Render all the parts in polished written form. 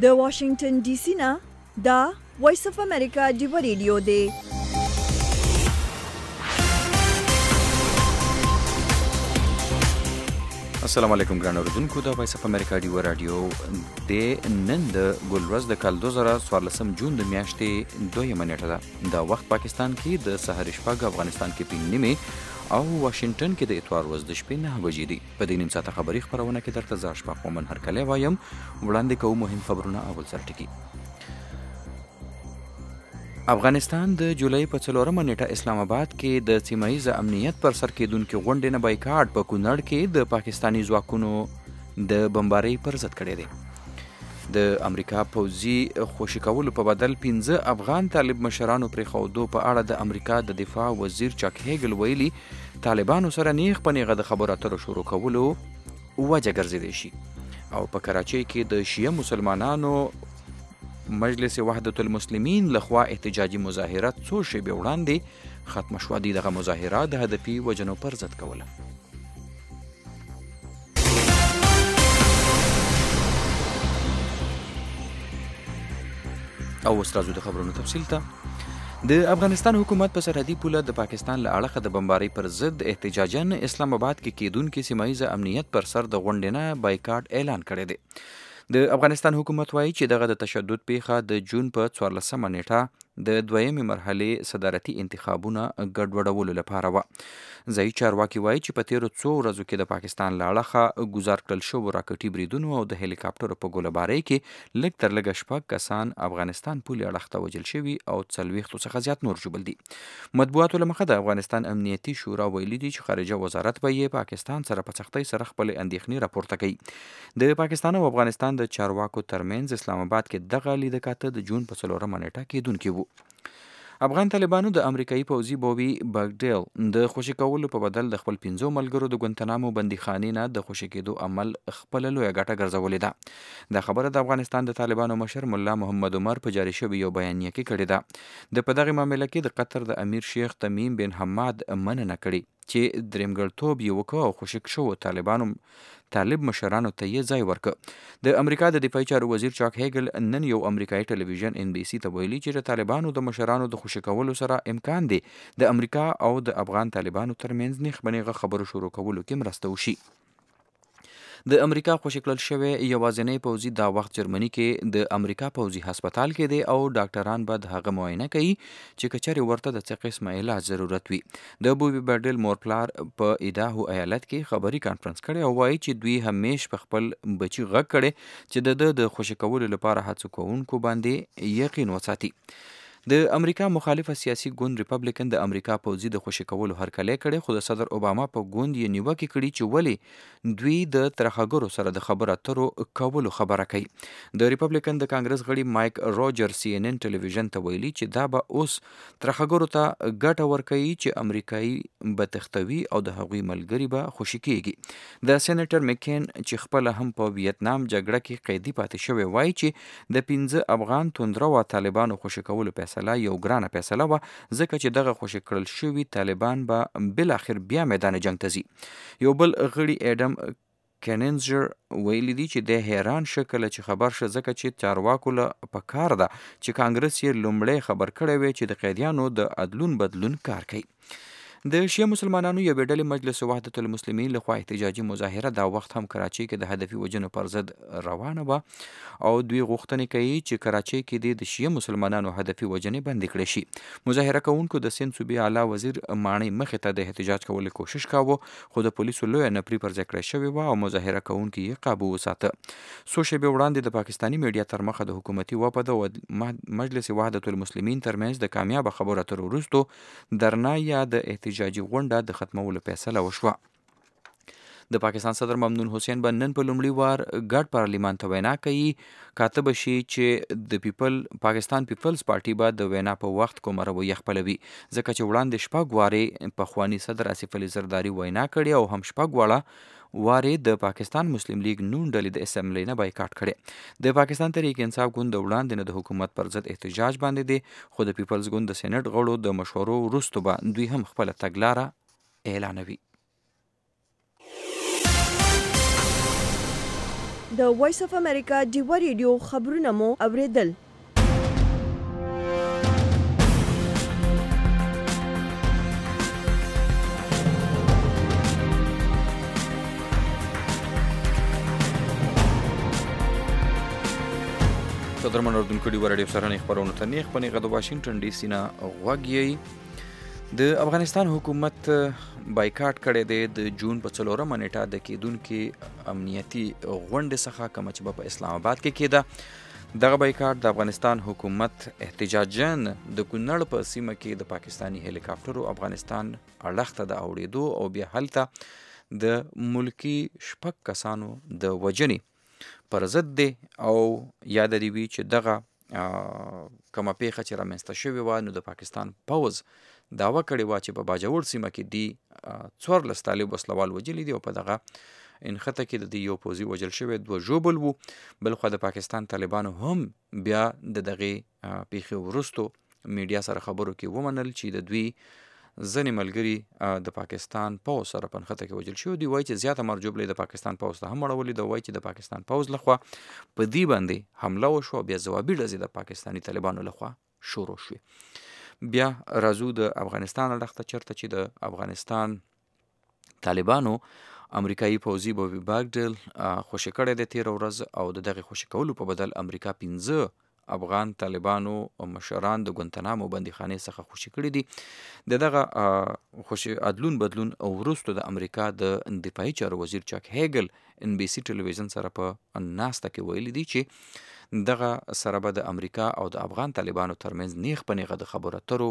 د واشنگټن ډي سي نه دا وایس اف امریکا ډیو ریډیو دی. السلام علیکم ګران اوریدونکو، د وایس اف امریکا ډیو رادیو د نن د ګل ورځ د کال 2014 جون د میاشتې 2 نیټه ده. دا وخت پاکستان کې د سحر شپږ، افغانستان کې 5 نیمه او واشنگټن کې د اتوار ورځ د شپې 9 بجې دي. په دې نیم ساعته خبري خبرونه کې درته زه اشفاق مومن هرکلی وایم. وړاندې کوو مهم خبرونه. اول سر ټکي. افغانستان د جولای په 4 نیټه اسلام آباد کې د سیمایي امنیت پر سر کېدونکو غونډې نه بایکاټ په کونړ کې د پاکستاني ځواکونو د بمبارۍ پر ضد کړی دی. د امریکا پوځي خوشي کولو په بدل 15 افغان طالب مشرانو پرېښودو په اړه د امریکا د دفاع وزیر چاک هیګل ویلي طالبانو سره نیغ په نیغه د خبرو اترو شروع کولو وجه ګرځېدی شي. او په کراچۍ کې د شیعه مسلمانانو مجلس وحدت المسلمین لخوا احتجاجي مظاهره څو شېبې وړاندې ختم شوه. دغه مظاهره د هدفي وجنو پر ضد کوله. او اوس راځو د خبرونو تفصیل ته. د افغانستان حکومت په سرحدي پوله د پاکستان له اړخه د بمبارۍ پر ضد احتجاجاً اسلام آباد کې کېدونکي سیمه امنیت پر سر د غونډې نه بایکاټ اعلان کړی دی. د افغانستان حکومت وایي چې دغه د تشدد پیښه د جون په 14 نیټه د دویمې مرحلې صدارتي انتخابونه ګډوډولو لپاره وه. ځایي چارواکي وایي چې په تیرو څو ورځو کې د پاکستان له اړخه ګزار کړل شوو راکټي بریدونو او د هلیکاپټرو په ګولهبارۍ کې لږ تر لږه 6 کسان افغانستان پولې اړخ ته وژل شوي او 40 څخه زیات نور ژوبل دي. مطبوعاتو له مخه د افغانستان امنیتي شورا ویلي دي چې خارجه وزارت به یې پاکستان سره په سختۍ سره خپلې اندېښنې راپورته کوي. د پاکستان او افغانستان د چارواکو ترمنځ اسلام آباد کې دغه لیدکاته د جون په 4 نیټه کېدونکې وو. افغان طالبانو د امریکایي پوځي بوبي باګډیل د خوشي کولو په بدل د خپل 15 ملګرو د ګونتنامو بندیخانې نه د خوشي کېدو عمل خپله لویه ګټه ګرځولې ده. دا خبره د افغانستان د طالبانو مشر ملا محمد عمر په جاري شوي یو بیانیه کې کړې ده. په دغه معامله کې د قطر د امیر شیخ تمیم بن حماد مننه کړې چې درېمګړتوب یې وکړ او خوشي شوو طالب مشرانو ته یې ځای ورکړ. د امریکا د دفاعي چارو وزیر چاک هیګل نن یو امریکایي ټلویزیون NBC ته ویلي چې د طالبانو د مشرانو د خوشي کولو سره امکان دی د امریکا او د افغان طالبانو ترمنځ نیغ بنیغه خبرو شروع کولو کې مرسته وشي. د امریکا خوشي کړل شوی یوازینی پوځي دا وخت جرمني کې د امریکا پوځي هسپتال کې دی او ډاکټران به د هغه معاینه کوي چې کچرې ورته د څه قسمه علاج ضرورت وي. د بوبي باګډیل مور پلار په ایداهو ایالت کې خبري کانفرنس کړی او وایي چې دوی همیش په خپل بچي غږ کړي چې د خوشي کولو لپاره هڅه کوونکو باندې یقین وساتي. د امریکا مخالفه سیاسي ګوند ریپبلیکن د امریکا پوځي د خوشي کولو هرکلی کړی، خو د صدر اوباما په ګوند یې نیوکې کړي چې ولې دوی د ترهګرو سره د خبرو اترو کولو خبره کوي. د ریپبلیکن د کانګرس غړي مایک روجر CNN ټلویزیون ته ویلي چې دا به اوس ترهګرو ته ګټه ورکوي چې امریکایي به تختوي او د هغوی ملګري به خوشي کیږي. د سېنیټر مکین چې خپله هم په ویتنام جګړه کې قیدي پاتې شوی وایي چې د 15 افغان توندرو طالبانو خوشي کولو یو ګرانه فیصله وه، ځکه چې دغه خوشي کړل شوي طالبان به بالاخر بیا میدان جنگ ته ځي. یو بل غړي ایډم کیننزر ویلي دي چې د حیران شکل چې خبر شه، ځکه چې چارواکو له پکار ده چې کانګرس یې لومړی خبر کړی وي چې د قیدیانو د عدلون بدلون کار کوي. د شیعه مسلمانانو یوې ډلې مجلس وحدت المسلمین لخوا احتجاجي مظاهره دا وخت هم کراچۍ کې د هدفي وجنو پر ضد روانه وه او دوی غوښتنې کوي چې کراچۍ کې د شیعه مسلمانانو هدفي وجنې بندې کړې شي. مظاهره کوونکو د سند صوبې اعلی وزیر ماڼۍ مخې ته د احتجاج کولو کوشش کاوه، خو د پولیسو لویه نفري پر ځای کړې شوې وه او مظاهره کوونکي یې قابو وساته. څو شېبې وړاندې د پاکستاني میډیا تر مخه د حکومتي وفد او مجلس وحدت المسلمین ترمنځ د کامیابه خبرو اترو وروسته درنا یا د احتجاجي غونډه د ختمولو فیصله وشوه. د پاکستان صدر ممنون حسین به نن په لومړي وار ګډ پارلیمان ته وینا کوي. کاته به شي چې د پاکستان پیپلز پارټي به د وینا په وخت کومه رویه خپلوي، ځکه چې وړاندې 6 وارې پخواني صدر آصف علي زرداري وینا کړې او هم 6 وارې د پاکستان مسلم لیگ نون ډلې د اسمبلی نه بایکاټ کړي. د پاکستان تحریک انصاف ګوند د وړاندې نه د حکومت پر ضد احتجاج باندې دی، خو د پیپلز ګوند د سېنات غړو د مشورو وروسته به دوی هم خپله تګلاره اعلانوي. د وایس اف امریکا ډیوا ریډیو خبرونه مو اوریدل. قدرمن اردوونکو ډیوا ریډیو سره خبرونه ته نیغ په نیغه د واشنگټن ډي سي نه غوږ یې. د افغانستان حکومت بایکاټ کړی دی د جون په 4 نیټه د کېدونکې امنیتي غونډې څخه کومه چې په اسلام آباد کې کېده. دغه بایکاټ د افغانستان حکومت احتجاجاً د کونړ په سیمه کې د پاکستاني هلیکاپټرو افغانستان اړخ ته د اوړېدو او بیا هلته د ملکي 6 کسانو د وژنې پر ضد دی. او یاد دی وی چې دغه کومه پیښه چې رامنځته شوې وه نو د پاکستان پوځ دعوه کړې وه چې په باجوړ سیمه کې دی 14 طالب وسلوال وژلي دي او په دغه انخته کې د دې یو پوځي وژل شوی 2 ژوبل وو. بلخوا د پاکستان طالبانو هم بیا د دغه پیښې وروستو میډیا سره خبرو کې ومنل چې د دوی ځینې ملګري د پاکستان پوځ سره په نښته کې وژل شوي دي. وایي چې زیاته مرجوبلې د پاکستان پوځ ته هم اړولې ده. وایي چې د پاکستان پوځ لخوا په دې باندې حمله وشوه، بیا ځوابي ډزې د پاکستاني طالبانو لخوا شروع شوې. بیا راځو د افغانستان اړخ ته چېرته چې د افغانستان طالبانو امریکایي پوځي بوبي باګډل خوشي کړی دی 13 ورځ او د دغې خوشي کولو په بدل امریکا 15 افغان طالبانو مشران د ګونتنامو بندیخانې څخه خوشي کړي دي. دغه خوشي عدلون بدلون وروسته د امریکا د دفاعي چارو وزیر چاک هیګل NBC ټلویزیون سره په ناسته کې ویلي دي چې دغه سره به د امریکا او د افغان طالبانو ترمنځ نیغ په نیغه د خبرو اترو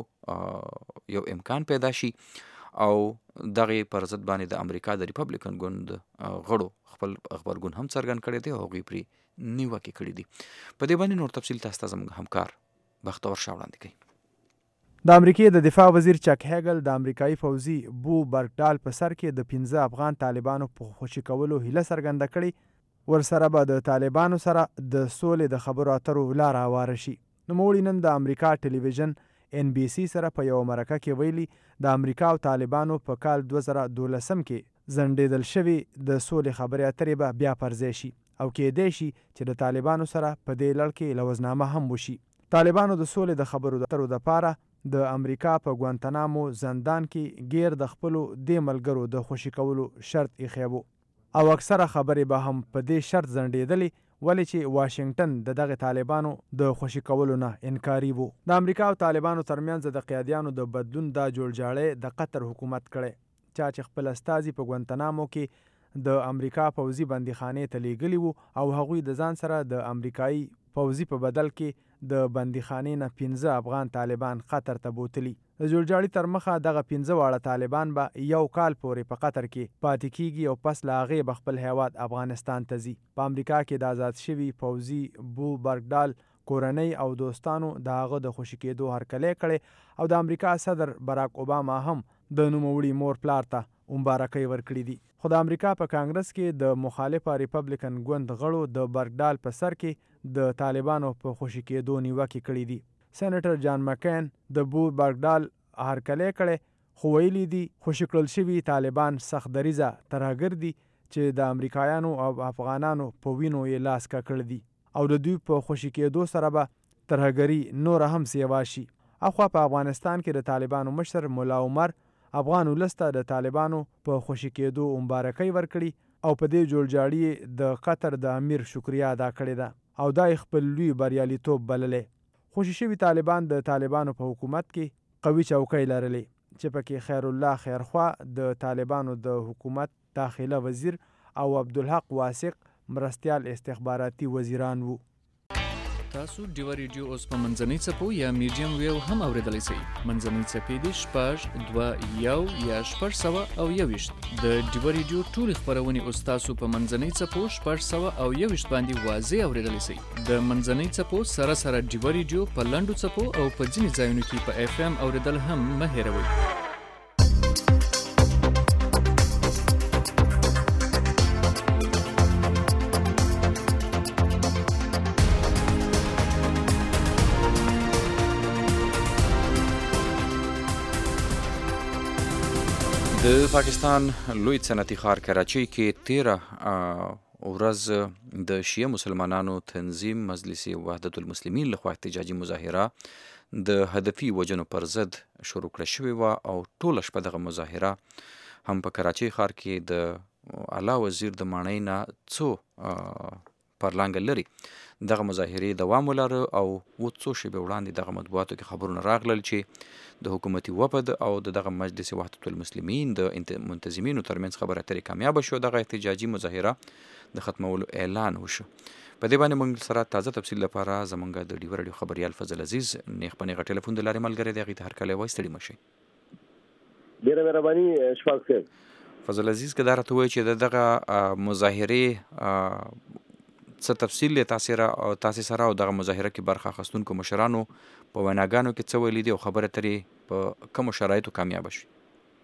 یو امکان پیدا شي او دغه پر ضد باندې د امریکا د ریپبلیکن ګوند غړو خپل خبرګون هم څرګند کړی دی او هغوی پرې نیوکې کړي دي. په دې باندې نور تفصیل تاسو ته زموږ همکار بختور شاه وړاندې کوي. د امریکې د دفاع وزیر چک هیګل د امریکایي پوځي بو برګډال په سر کې د 15 افغان طالبانو په خوشي کولو هیله څرګنده کړې. ورسره به د طالبانو سره د سولې د خبرو اترو لاره هواره شي. نوموړي نن د امریکا ټلویزیون NBC سره په یو مرکه کې ویلي د امریکا او طالبانو په کال 2012 کې ځنډېدل شوي د سولې خبرې اترې به بیا پرځای شي او کېدای شي چې د طالبانو سره په دې لړ کې لوزنامه هم وشي. طالبانو د سولې د خبرو اترو دپاره د امریکا په ګوانتنامو زندان کې غیر د خپلو دې ملګرو د خوشي کولو شرط ایښی و او اکثره خبرې به هم په دې شرط ځنډېدلې ولې چې واشنگټن د دغه طالبانو د خوشي کولو نه انکاري و. د امریکا او طالبانو ترمنځ د قیادیانو د بدلون دا جوړجاړی د قطر حکومت کړی چا چې خپل استازي په ګوانتنامو کې د امریکا پوځي بندیخانې ته لیږلي وو او هغوی د ځان سره د امریکایي پوځي په بدل کې د بندیخانې نه 15 افغان طالبان قطر ته بوتلي. د جوړجاړي تر مخه دغه 15 واړه طالبان به یو کال پورې په قطر کې پاتې کیږي او پس له هغې به خپل هیواد افغانستان ته ځي. په امریکا کې د آزاد شوي پوځي بو برګډال کورنۍ او دوستانو د هغه د خوشي کېدو هرکلی کړی او د امریکا صدر براک اوباما هم د نوموړي مور پلار ته مبارکۍ ورکړي دي. خو د امریکا په کانګرس کې د مخالفه ریپبلیکن ګوند غړو د برګډال په سر کې د طالبانو په خوشي کېدو نیوکې کړي دي. سېنیټر جان مکین د بو برګډال هرکلی کړی خو ویلي دي خوشي کړل شوي طالبان سخت دریځه ترهګر دي چې د امریکایانو او افغانانو په وینو یې لاس ککړ دي او د دوی په خوشي کېدو سره به ترهګري نور هم سیوا شي. اخوا په افغانستان کې د طالبانو مشر مولا عمر افغان ولس ته د طالبانو په خوشي کېدو مبارکۍ ورکړي او په دې جوړجاړي د قطر د امیر شکریا ادا کړې ده او دا خپل لوی بریالیتوب بللی. خوشي شوي طالبان د طالبانو په حکومت کې قوي چوکۍ لرلې چې پکې خیر الله خیرخوا د طالبانو د حکومت داخله وزیر او عبدالحق واسق مرستیال استخباراتي وزیران وو. تاسو ډیوا ریډیو اوس په منځنۍ څپو یا میډیم ویو هم اوریدلی شئ. منځنۍ څپې دې 6.2 یا 621 د ډیوا ریډیو ټولې خپرونې اوس تاسو په منځنۍ څپو 621 باندې واضح اوریدلی شئ. د منځنۍ څپو سره سره ډیوا ریډیو په لنډو څپو او په ځینې ځایونو کې په FM اوریدل هم مه هېروئ. د پاکستان لوی صنعتي ښار کراچۍ کې 13 ورځ د شیعه مسلمانانو تنظیم مجلس وحدت المسلمین لخوا احتجاجي مظاهره د هدفي وجنو پر ضد شروع کړه شوې وه او ټوله شپه دغه مظاهره هم په کراچۍ ښار کې د اعلی وزیر د ماڼۍ نه څو پرلانګه لري دغه مظاهرې دوام ولاره او څو شېبې وړاندې دغه مطبوعاتو کې خبرونه راغلل چې د حکومتي وفد او دغه مجلس وحدت المسلمین د منتظمینو ترمنځ خبرې اترې کامیابه شو دغه احتجاجي مظاهره د ختمولو اعلان وشو. په دې باندې موږ سره تازه تفصیل لپاره زمونږ د ډیور رادیو خبریال فضل عزیز نیغ په نیغه ټلیفون د لارې ملګری دی هغې ته هرکلی وایي ستړي مه شئ. ډېره مهرباني شفاق صاحب. فضل عزیز که دا راته ووایي چې دغه مظاهرې څه تفصیل دی تاسې سره او دغه مظاهره کې برخه اخیستونکو مشرانو په ویناګانو کې څه ویلي دي او خبرې اترې په کومو شرایطو کامیابه شوې؟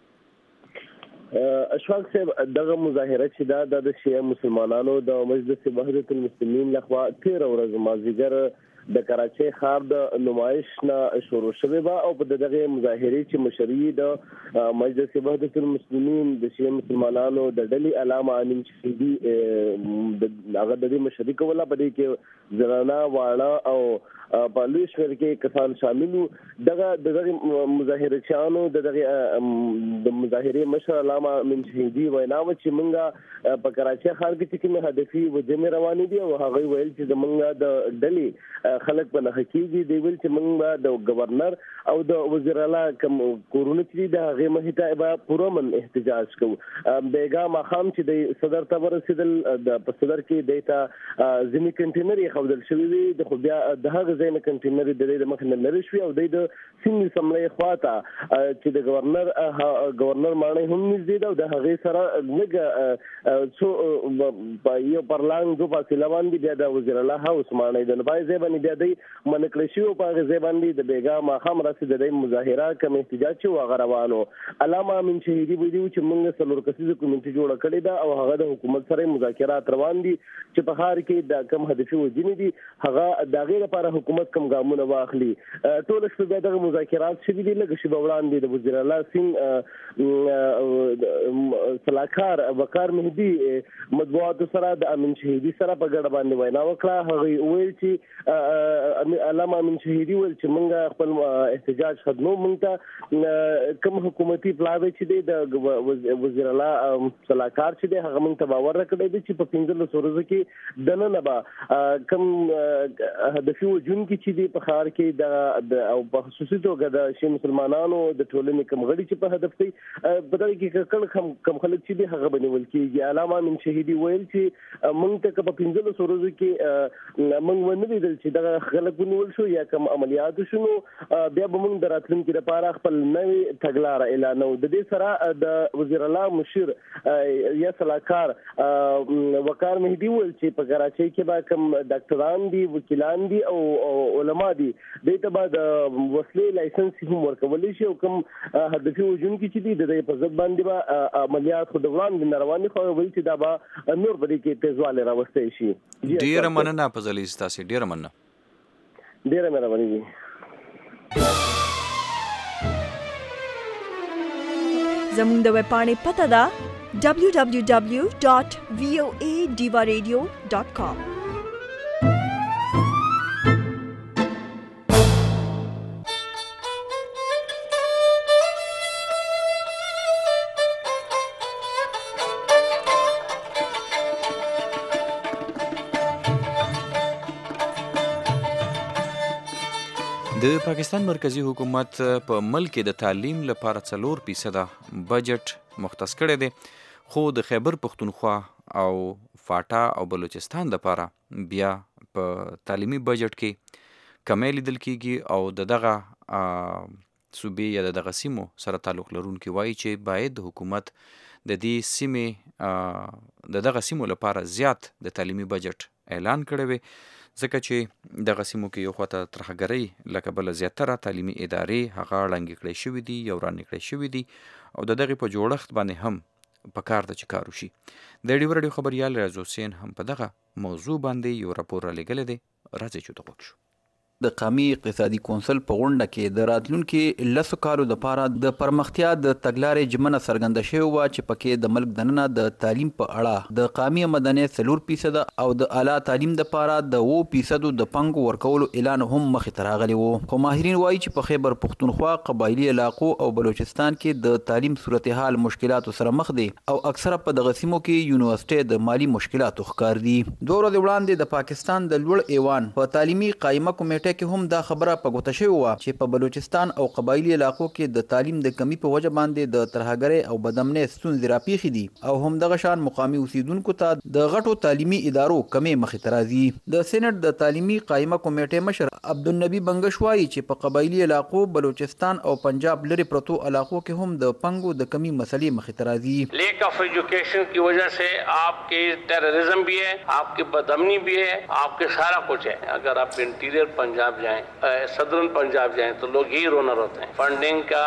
اشفاق صاحب دغه مظاهره چې دا د شیعه مسلمانانو د مجلس وحدت المسلمین لخوا 13 ورځ مازدیګر د کراچۍ ښار د نمایش نه شروع شوې وه او په دغه مظاهرې چې مشري د مجلس وحدت المسلمین د شیعه مسلمانانو د ډلې علامه امین شهیدي هغه د دې مشري کوله. په دې کې زنانه واړه او په لوی شمېر کې کسان شامل وو. دغه مظاهرچیانو د مظاهرې مشر علامه امین شهیدي وینا وه چې موږ په کراچۍ ښار کې چې کومې هدفي وجمې روانې دي او هغوی ویل چې زموږ د ډلې خلک په نښه کېږي. دی ویل چې موږ د گورنر او د وزیر اعلی کوم کورونه چې دي د هغې مخې ته به پوره من احتجاج کوو. بیګا ماښام چې د صدر ته ورسېدل په صدر کې دی ته ځینې کنټینر یې ښودل شوي وي خو بیا د هغه ځای نه کنټینر د دی د مخې نه لرې شوي او دی د سیند اسمبلۍ خوا ته چې د گورنر ماڼۍ هم نږدې ده او د هغې سره لږ څو په یو پرلانګ دو فاصله باندې بیا د وزیر اعلی هاوس ماڼۍ ده نو په ځای باندې بیا دی منع کړی شوي په هغې ځای باندې د بیګا ماښام راسې د دی مظاهره کوم احتجاج چې و هغه روان و. علامه امین شهیدي ویلي وو چې موږ 4 کسیزه کمیټې جوړه کړې ده او هغه د حکومت سره مذاکرات روان دي چې په ښار کې د کم هدفي وجنې دي هغه د هغې لپاره حکومت کم ګامونه واخلي. ټوله شپه بیا دغه مذاکرات شوي دي. لږه شېبه وړاندې د وزیر اعلی سلاکار وقار مهدي مطبوعاتو سره د امین شهیدي سره په ګډه باندې وینا وکړه. هغوی ویل چې علامه امین شهیدي ویل چې موږ خپل احتجاج ختمو. موږ ته کوم حکومتي پلاوی چې دی د وزیر اعلی سلاکار چې دی هغه موږ ته باور راکړی دی چې په 15 ورځو کې دننه به کوم هدفي وجونکي چې دی په ښار کې او په خصوصي توګه د شیعه مسلمانانو د ټولنې کوم غړي چې په هدف کوي په دغه کې کم خلک چې دی هغه به نیول کېږي. علامه امین شهیدي ویل چې موږ ته که په 15 ورځو کې موږ ونه لیدل چې دغه خلک ونیول شو یا کوم عملیات شنو بیا به موږ د راتلونکي لپاره خپل نوې تګلاره اعلانوو. د دې سره د وزیر اعلی مشیر یا سلاکار وقار مهدي ویل چې په کراچۍ کې به کوم ډاکټران دي وکیلان دي او علما دي دوی ته به د وسلې لایسنس هم ورکولی شي او کوم هدفي وژونکي چې دي د دې په ضد باندې به عملیات خو د وړاندې نه روان دي خو ویل چې دا به نور په دې کې تیزوالی راوستی شي. ډېره مننه فضل عزیز تاسې ډېره مننه. ډېره مهرباني دي. زموږ د ویبپاڼې پته ده www.voadivaradio.com. د پاکستان مرکزی حکومت په ملک کې د تعلیم لپاره 4% بجټ مختص کړی دی خو د خیبر پختونخوا او فاټا او بلوچستان لپاره بیا په تعلیمي بجټ کې کمی لیدل کیږي او دغه صوبې یا دغه سیمو سره تعلق لرونکي وایي چې باید حکومت د دې سیمې دغه سیمو لپاره زیات د تعلیمي بجټ اعلان کړی وي ځکه چې دغه سیمو کې یو خواته ترهګرۍ لکه بله زیاتره تعلیمي ادارې هغه ړنګې کړی شوي دي یا ورانې کړی شوي دي او د دغې په جوړښت باندې هم په کار ده چې کار وشي. د ډیور رادیو خبریال ریاض حسین هم په دغه موضوع باندې یو راپور رالیږلی دی. راځئ چې ورته غوږ شو. د قومي اقتصادي کونسل په غونډه کې د راتلونکي 10 کالو لپاره د پرمختیا د تګلارې جمنه څرګنده شوې وه چې پکې د ملک دننه د تعلیم په اړه د قومي مدنیت 4% او د اعلی تعلیم لپاره د 2% د پنګ ورکولو اعلان هم مخې ته راغلی و. خو ماهرین وایي چې په خیبر پختونخوا، قبایلی علاقو او بلوچستان کې د تعلیم صورتحال مشکلاتو سره مخ دي او اکثره په دغه سیمو کې یونیورسيټي د مالی مشکلاتو ښکار دي. 2 ورځې وړاندې د پاکستان د لوړ ایوان په تعلیمي قائمه کمیټه کې هم دا خبره په ګوته شوې وه چې په بلوچستان او قبایلی علاقو کې د تعلیم د کمی په وجه باندې د ترهګرۍ او بدامنۍ ستونزې راپېښې دي او همدغه شان مقامي اوسیدونکو ته د غټو تعلیمي ادارو کمې مخې ته راځي. د سینټ د تعلیمي قائمه کمیټې مشر عبدالنبی بنگش وایي چې په قبایلی علاقو، بلوچستان او پنجاب لري پرتو علاقو کې هم د پنګو د کمی مسلې مخې ته راځي. لیک آف ایجوکیشن کی وجہ سے آپ کے ٹیررزم بھی ہے، آپ کی بدامنی بھی ہے، آپ کے سارا کچھ ہے. اگر آپ انٹیریئر پنجاب جائیں، صدرن پنجاب جائیں تو لوگ یہی رونا روتے ہیں. فنڈنگ کا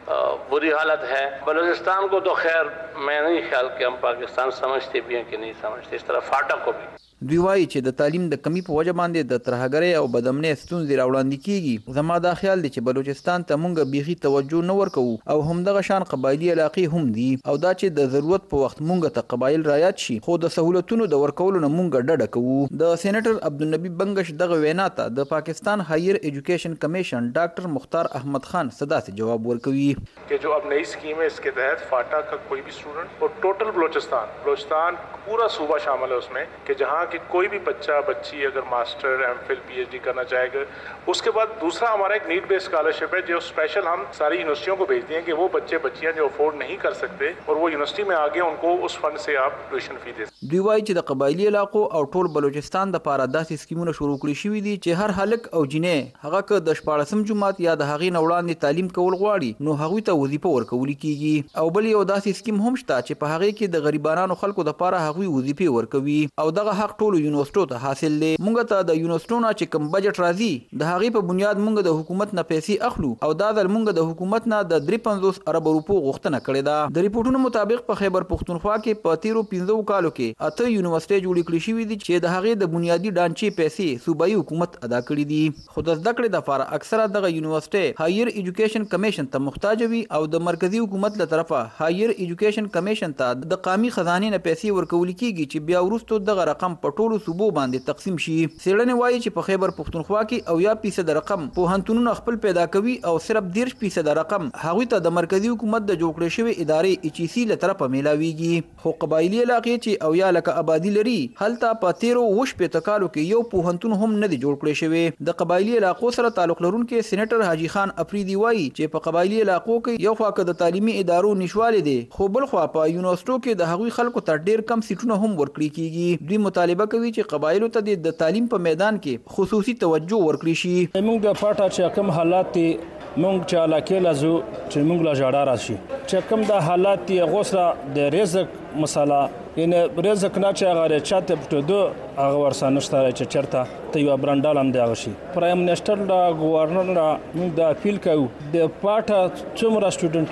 بری حالت ہے. بلوچستان کو تو خیر میں نہیں خیال کہ ہم پاکستان سمجھتے بھی ہیں کہ نہیں سمجھتے، اس طرح فاٹا کو بھی. دوی وایي چې د تعلیم د کمی په وجه باندې د ترهګرۍ او بدامنۍ ستونزې راوړاندې کیږي. زما دا خیال دی چې بلوچستان ته مونږ بیخي توجه نه ورکوو او همدغه شان قبایلی علاقې هم دي او دا چې د ضرورت په وخت مونږ ته قبایل رایاد شي خو د سہولتونو د ورکولو نه مونږ ډډه کوو. د سېنیټر عبدالنبی بنگش دغه وینا ته د پاکستان هایر ایجوکیشن کمیشن ډاکټر مختار احمد خان صداسې جواب ورکوي کہ جو اب نئی اسکیم ہے اس کے تحت فاٹا کا کوئی بھی اسٹوڈنٹ اور ٹوٹل بلوچستان پورا صوبہ شامل ہے اس میں کہ جہاں کی کوئی بھی بچہ بچی اگر ماسٹر ایم فل پی ایچ ڈی کرنا چاہے گا. اس کے بعد دوسرا ہمارا ایک نیڈ بیس اسکالرشپ ہے جو اسپیشل ہم ساری یونیورسٹیوں کو بھیجتے ہیں کہ وہ بچے بچیاں جو افورڈ نہیں کر سکتے اور وہ یونیورسٹی میں آگے ان کو اس فنڈ سے آپ ٹیوشن فی دے. دوی وایي چې د قبایلی علاقو او ټول بلوچستان د پاره داسې سکیمونه شروع کړي شوي دي چې هر هلک او جنې هغه که د 14 جماعت یا د هغې نه وړاندې تعلیم کول غواړي نو هغوی ته وظیفه ورکول کیږي. او بل یو داسې سکیم هم شته چې په هغې کې د غریبانو خلکو د پاره هغوی وظیفې ورکوي او دغه حق ټولو یونیورسټو ته حاصل دی. مونږ ته د یونیورسټو نه چې کوم بجټ راځي د هغې په بنیاد مونږ د حکومت نه پیسې اخلو او دا ځل مونږ د حکومت نه د 53 ارب روپو غوښتنه کړې ده. د ریپورټونو مطابق په خیبر پختونخوا کې په 15 کالو کې 8 یونیورسيټي جوړې کړې شوې دي چې د هغې د بنیادي ډانچې پیسې صوبایي حکومت ادا کړې دي. خو د زده کړې دپاره اکثره دغه یونیورسيټي هایر ایجوکیشن کمیشن ته محتاج وي او د مرکزی حکومت له طرفه هایر ایجوکیشن کمیشن ته د قومي خزانې نه پیسې ورکول کیږي چې بیا وروسته دغه رقم په ټولو صوبو باندې تقسیم شي. څېړنې وایي چې په خیبر پختونخوا کې 90% رقم پوهنتونونه خپل پیدا کوي او صرف 10% رقم هغوی ته د مرکزی حکومت د جوړ کړې شوې ادارې HEC له طرفه میلاویږي. خو قبایلی علاقې چې 90 لکه آبادي لري هلته په 13 کالو کې یو پوهنتون هم نه دی جوړ کړی شوی. د قبایلی علاقو سره تعلق لرونکي سېنیټر حاجی خان افریدي وایي چې په قبایلی علاقو کې یو خوا که د تعلیمي ادارو نشوالی دی خو بل خوا په یونیورسيټو کې د هغوی خلکو ته ډیر کم سیټونه هم ورکړي کیږي. دوی مطالبه کوي چې قبایلو ته د تعلیم په میدان کې خصوصي توجه ورکړي شي. موږ د پټه چې کوم حالات موږ چې علاقې لازو چې موږ لا جاړه راشي چې کوم د حالات غوسره د رزق مساله یعنی رزق نه چې هغه چاته پټو هغه ورسانشته چې چرته ته یو برانډال هم دی هغه شي. پرایم منسټر دا گورنر را موږ د اپیل کوو د پټه څومره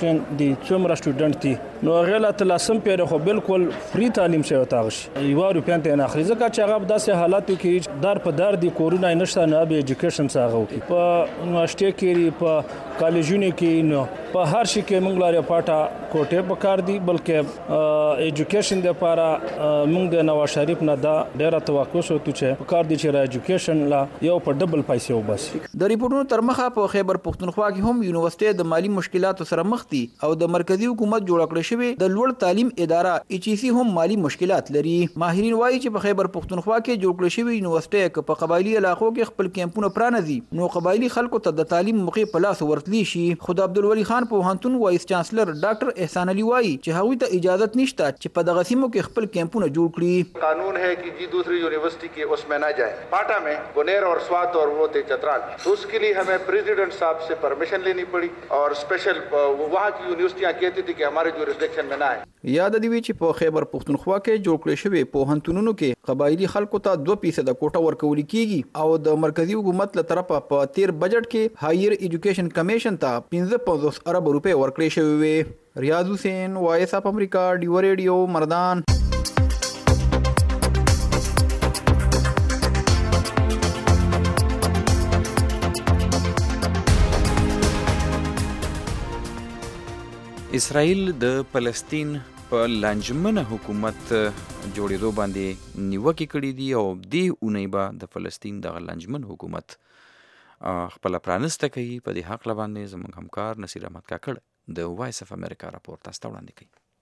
سټوډنټ دي نو غیله تلاسم پیره خو بالکل فری تعلیم شوی تا شي. یو روپیان ته نه اخلي ځکه چې هغه داسې حالاتو کې دار په دار دي کورونا نشته نه به ایجوکیشن څنګه په یونیورسيټي کې په کالجونو کې نو په هر شي کې موږ لاره پټه کوټه پکار دي بلکې ایجوکیشن د لپاره موږ د نواز شریف نه دا ډیره توقع شو چې پکار دي چې ایجوکیشن لا یو په ډبل پیسې وباسي. د ریپورټونو تر مخه په خیبر پختونخوا کې هم یونیورسيټي د مالی مشکلاتو سره مخ دي او د مرکزی حکومت جوړ کړی شوی د لوړ تعلیم اداره HEC هم مالی مشکلات لري. ماهرین وایي چې په خیبر پختونخوا کې جوړ کړی شوی یونیورسيټي په قبایلی علاقو کې خپل کیمپونه پرانځي نو قبایلی خلکو ته د تعلیم موقع په لاس ورتلی شي. خو د عبدالولي خان پوهنتون وایس چانسلر ډاکټر احسان علي وایي چې هغوی ته اجازه نشته چې په دغه سیمو کې خپل کیمپونه جوړ کړي. قانون ہے کہ جی دوسری یونیورسٹی کے اس میں نہ جائیں. پاٹا میں گنیر اور سوات اور وہ تھے چترال تو اس کے لیے ہمیں پریزیڈنٹ صاحب سے پرمیشن لینی پڑی اور اسپیشل وہاں کی یونیورسٹیاں کہتی تھی کہ ہمارے جوریسڈکشن میں نہ آئے. یاد دی چې په خیبر پختونخوا کې جوړ کړی شوی پوهنتونونو کې قبایلی خلکو ته 2% کوټه ورکول کیږي او د مرکزی حکومت له طرفه په 13 بجټ کې هایر ایجوکیشن کمیشن ته 55 ارب روپے ورکړي شوی وي. ریاض حسین وایس اف امریکا ډیو ریډیو مردان. اسرائیل د فلسطین په لانجمنه حکومت جوړېدو باندې نیوکې کړې دي او دې اونۍ به د فلسطین دغه لانجمن حکومت خپله پرانسته کوي. په دې هکله باندې زموږ همکار نصیر احمد کاکړ د وایس اف امریکا راپور تاسو ته وړاندې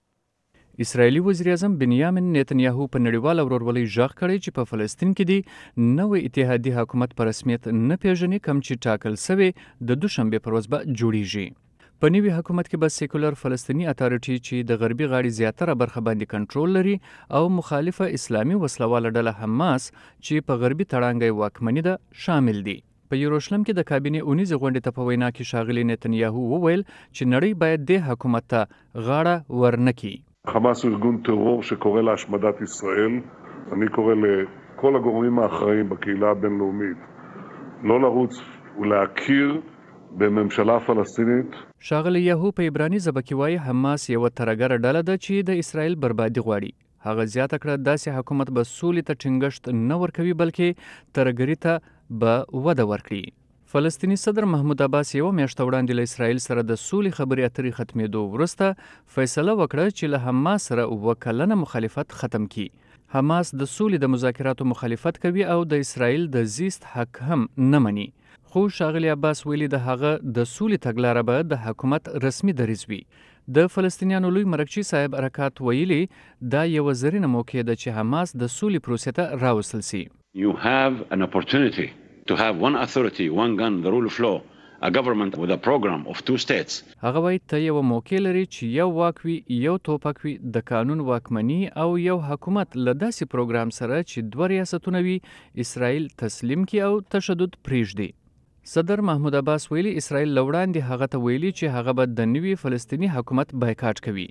کوي. اسرائیلي وزیر اعظم بنیامین نتنیاهو په نړیواله ورورولۍ غږ کړی چې په فلسطین کې دی نوی اتحادي حکومت په رسمیت نه پیژني کوم چې ټاکل سوی د دوشنبې پر ورځ به جوړیږي. په نوي حکومت کې به سیکولر فلسطینی اتارټي چې د غربي غاړې زیاتره برخه باندې کنټرول لري او مخالفه اسلامي وسلواله ډله حماس چې په غربي تړانګي واکمني ده شامل دي. په یروشلم کې د کابینې اونیزې غونډې ته په وینا کې ښاغلي نتنیاهو وویل چې نړۍ باید د حکومت ته غاړه ورنکړي. חמאס הוא ארגון טרור שקורא להשמדת ישראל. אני קורא לכל הגורמים האחראים בקהילה הבינלאומית לא לרוץ ולהכיר בממשלה פלסטינית. ښاغلی یاهو په عبراني ژبه کې وایي حماس یوه ترهګره ډله ده چې د اسرائیل بربادي غواړي. هغه زیاته کړه داسې حکومت به سولې ته ټینګښت نه ورکوي بلکې ترهګري ته به وده ورکړي. فلسطینی صدر محمود عباس یوه میاشت وړاندې له اسرائیل سره د سولې خبرې اترې ختمېدو وروسته فیصله وکړه چې له حماس سره 2 کلنه مخالفت ختم کړي. حماس د سولې د مذاکراتو مخالفت کوي او د اسرائیل د زیست حق هم نه مني. خو ښاغلي عباس ویلي د هغه د سولې تګلاره به د حکومت رسمي دریځ وي. د فلسطینیانو لوی مرکچي صاحب حرکات ویلي دا یوه زرینه موقع ده چې حماس د سولې پروسې ته راوستل سي. You have an opportunity to have one authority, one gun, the rule of law, a government with a program of 2 states. هغه وایي ته یوه موقع لري چې یو واک وي، یو توپک وي، د قانون واکمني او یو حکومت له داسې پروګرام سره چې 2 ریاستونه وي اسرائیل تسلیم کی او تشدد پرېږدي. صدر محمود عباس ویلي اسرائیل لوړاندې هغه ته ویلي چې هغه به د نوي فلسطینی حکومت بایکاټ کوي.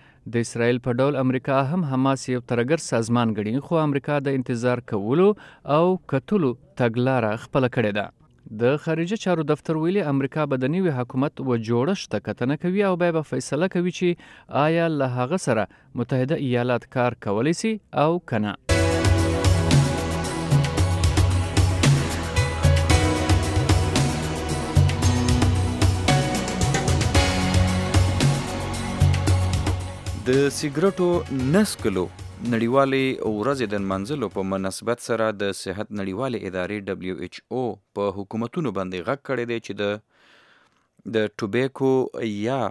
د اسرائیل په ډول امریکا هم حماس یو ترهګر سازمان ګڼي خو امریکا د انتظار کولو او کتلو تګلاره خپله کړې ده. د خارجه چارو دفتر ویلي امریکا به د نوي حکومت و جوړښت ته کتنه کوي او بیا به فیصله کوي چې آیا له هغه سره متحده ایالات کار کولی سي او کنه. د سیګریټو نه څکلو نړیوالې ورځې د نمانځلو په مناسبت سره د صحت نړیوالې ادارې WHO په حکومتونو باندې غږ کړی دی چې د ټوبیکو یا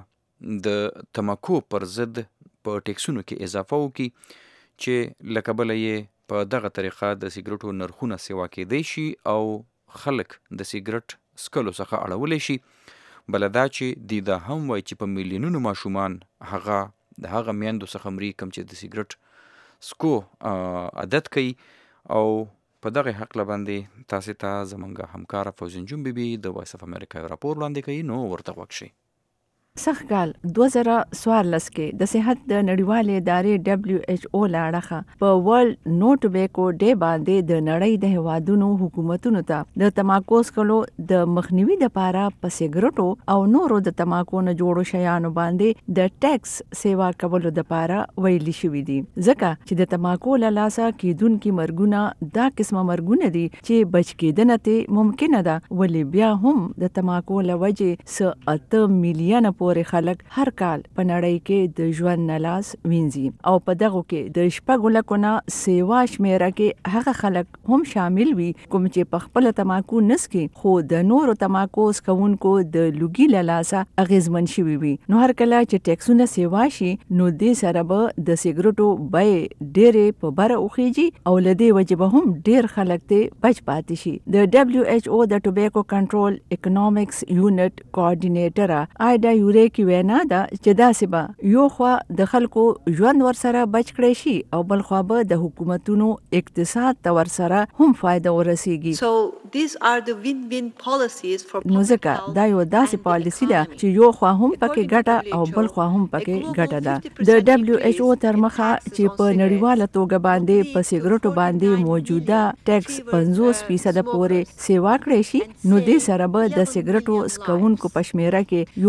د تماکو پر ضد په ټیکسونو کې اضافه وکړي چې له کبله یې په دغه طریقه د سیګریټو نرخونه سیوا کېدی شي او خلک د سیګریټ څکلو څخه اړولی شي. بله دا چې دوی دا هم وایي چې په میلیونونو ماشومان هغه د هغه میندو څخه مري کوم چې د سیګریټ سکو عادت کوي. او په دغه حق باندې تاسو ته زمونږ همکار فوزین جون بیبي د وایس اف امریکا راپور وړاندې کوي، نو ورته غوږ شئ. سخت کال 2014 کې د صحت د نړیوالې ادارې WHO لاړه په ورلد نو ټوبیکو ډے باندې د نړۍ د هوادونو حکومتونو ته د تماکو څکلو د مخنیوي لپاره په سیګریټو او نورو د تماکو نه جوړو شیانو باندې د ټیکس سیوا کولو لپاره ویلي شوی دي ځکه چې د تماکو له لاسه کیدونکو مرګونه دا قسمه مرګونه دي چې بچ کېدنه ته ممکنه ده، ولې بیا هم د تماکو له وجې 8 میلیونه پورې خلک هر کال په نړۍ کې د ژوند نه لاس وینځي او په دغه کې د 6 لکو نه سیوا شمیره کې هغه خلک هم شامل وي کوم چې په خپل تماکو نسکي خو د نورو تماکو سکونکو د لوګي له لاسه اغیزمن شوي وي. نو هر کله چې ټیکسونه سیوا شي نو دې سره به د سیګریټو بیې ډېرې په بره وخیږي او له دې وجې به هم ډېر خلک ته بچ پاتې شي. د WHO د ټوبیکو کنټرول اکونومکس یونټ کوارډینیټر آیدا یوري کې وینا ده چې داسې به یو خوا د خلکو ژوند ورسره بچ کړی شي او بل خوا به د حکومتونو اقتصاد ته ورسره هم فایده ورسیږي. So these are the win-win policies for نو ځکه دا یو داسې پالیسی ده چې یو خوا هم پکې ګټه او بل خوا هم پکې ګټه ده. د WHO تر مخه چې په نړیواله توګه باندې په سیګریټو باندې موجوده ټیکس 50% پورې سیوا کړی شي نو دې سره به د سیګریټو سکونکو په شمیره کې یو کم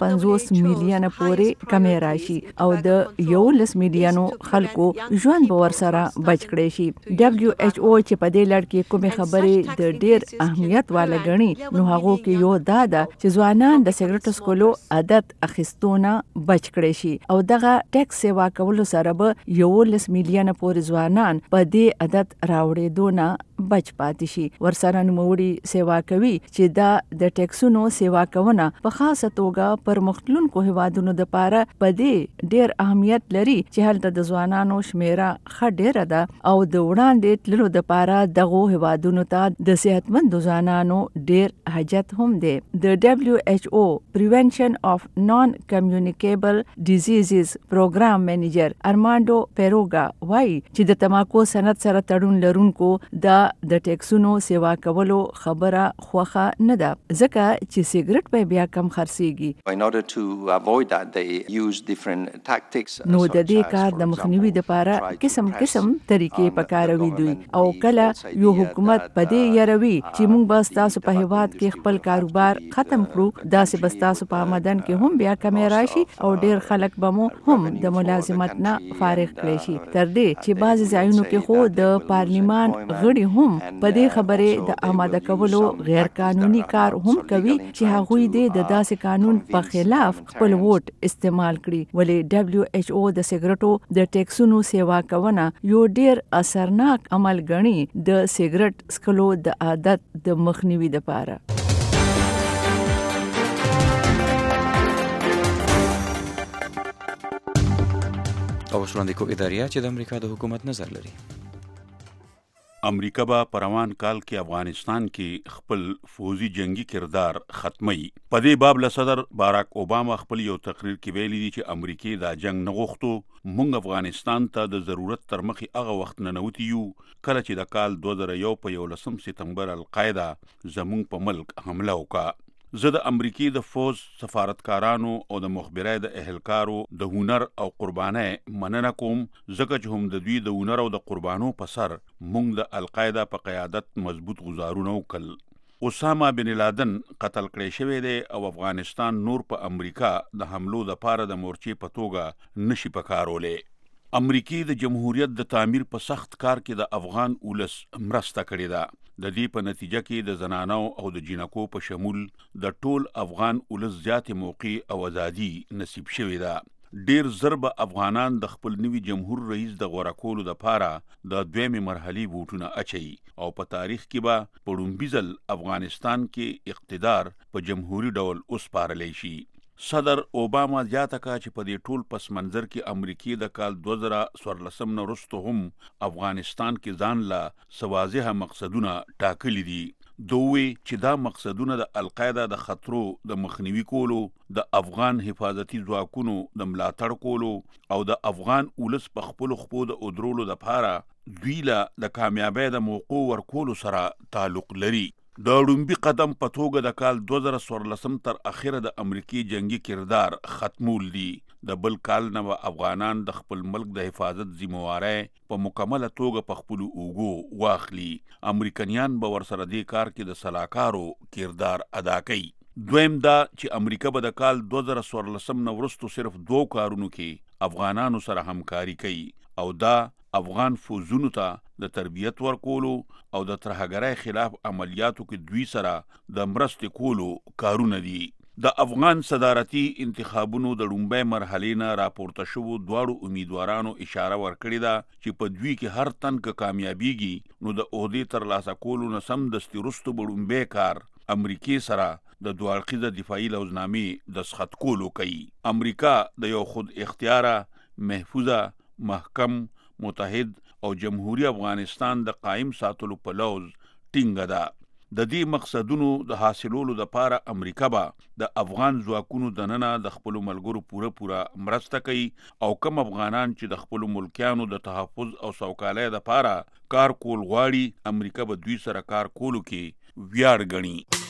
50 میلیونه پورې کمی راشي او د 11 میلیونو خلکو ژوند به ورسره بچ کړي شي. WHO چې په دې لړ کې کومې خبرې د ډیر اهمیت والا غني نو هغه کې یو دا ده چې ځوانان د سیګریټ سکولو عادت اخیستونه بچ کړي شي او دغه ټیکس سیوا کولو سره به 11 میلیونه پورې ځوانان په دې عادت راوړېدونه بچ پاتې شي. ورسره نوموړي سیوا کوي چې دا د ټیکسونو سیوا کونه په خاصه توګه پر مختلفو هیوادونو د پاره په دې ډیر اهمیت لري چې هلته د ځوانانو شمیره خډیره ده او د وړاندې تللو د پاره دغه هیوادونو ته د صحتمند ځوانانو ډیر حاجت هم دی. د WHO Prevention of Non-Communicable Diseases پروګرام مینیجر ارمانډو پیروګا وایي چې د تماکو صنعت سره تړون لرونکو د ټیکسونو سیوا کولو خبره خوخه نه ده ځکه چې سیګریټ په بیا کم خرڅيږي. نو د دې کار د مخنیوي لپاره قسم طریقې پکاروي دوی او کله یو حکومت په دې یاروي چې موږ به تاسو په هیواد کې خپل کاروبار ختم کړو داسې بس تاسو په آمدن کې هم بیا کمی راشي او ډیر خلک به مو هم د ملازمت نه فارغ کړي شي. تر دې چې بعضی ځایونو کې خو د پارلیمان غړي هم په دې خبره د آماده کولو غیر قانوني کار هم کوي چې هغوی د داسې قانون په خلاف خپل ووټ استعمال کړي. ولې WHO د سیګریټو د ټیکسونو سیوا کونه یو ډیر اثرناک عمل ګڼي د سیګریټ سکلو د عادت د مخنیوي لپاره. او وړاندې کو ادارې چې د امریکا د حکومت نظر لري. امریکا به پر روان کال کې افغانستان کې خپل فوزي جنگي کردار ختمي. په دې باب له صدر باراک اوباما خپل یو تقریر کې ویلي دي چې امریکا دا جنگ نه غوښتو. موږ افغانستان ته د ضرورت تر مخې هغه وخت نه نوتی یو کله چې د کال 2001 په 11 سپتمبر القاعده زموږ په ملک حمله وکړه. زه د امریکای د فوز سفارتکارانو او د مخبرای د اهلکارو د هنر او قربانۍ مننه کوم ځکه چې هم د دوی د هنر او د قربانو په سر موږ د القاعده په قیادت مضبوط گزارونه وکړل. اسامه بن لادن قتل کړی شوی دی او افغانستان نور په امریکا د حملو د پاره د مورچې په توګه نشي پکارولې. امریکای د جمهوریت د تعمیر په سخت کار کې د افغان اولس مرسته کړې ده. د دې په نتیجه کې د زنانو او د جنکو په شمول د ټول افغان اولس زیات موقع او ازادي نصیب شوې ده. ډیر ضرب افغانان د خپل نوي جمهور رئیس د غوړه کولو د پاره د دویمه مرحلي ووټونه اچي او په تاریخ کې به په لومړي ځل افغانستان کې اقتدار په جمهوریت ډول وسپارلی شي. صدر اوباما زیاته کړه چې په دې ټول پس منظر کې امریکای د کال 2014 نه وروسته هم افغانستان کې ځان لا سوازه مقصدونه ټاکلي دي. دوی چې دا مقصدونه د القاعده د خطرو د مخنیوي کولو، د افغان حفاظتي ځواکونو د ملاتړ کولو او د افغان اولس په خپل خپو د ادرولو د پاره دوی لا د کامیابی د موقع ورکولو سره تعلق لري. د لومبي قدم په توګه د کال 2014 تر اخره د امریکای جنگي کردار ختمول دي. د بل کال نه افغانان د خپل ملک د حفاظت ذمہواری په مکمله توګه په خپل اوګو واخلي. امریکایان به ورسره دې کار کې د سلاکارو کردار ادا کوي. دویم دا چې امریکا به د کال 2014 نه وروسته صرف 2 کارونو کې افغانانو سره همکاري کوي او دا افغان فوزونو ته د تربیت ورکولو او د ترهګرۍ خلاف عملیاتو کې دوی سره د مرستې کولو کارونه دي. د افغان صدارتي انتخابونو د لومړۍ مرحلې نه راپورته شوو دواړو امیدوارانو اشاره ورکړې ده چې په دوی کې هر تن که کامیابیږي نو د عہدې ترلاسه کولو نه سمدستي وروسته به لومړی کار امریکې سره د دوه اړخیزه دفاعي لوزنامې دستخط کولو کوي. امریکا د یو خود اختیاره، محفوظه، محکم، متحد او جمهوری افغانستان د قائم ساتلو په لوز ټینګه ده. د دې مقصدونو د حاصلولو لپاره امریکا به د افغان ځواکونو دننه د خپل ملګرو پوره مرسته کوي او کم افغانان چې د خپل ملکیانو د تحفظ او سوکالۍ لپاره کار کول غواړي امریکا به دوی سره کار کولو کې ویاړ غني.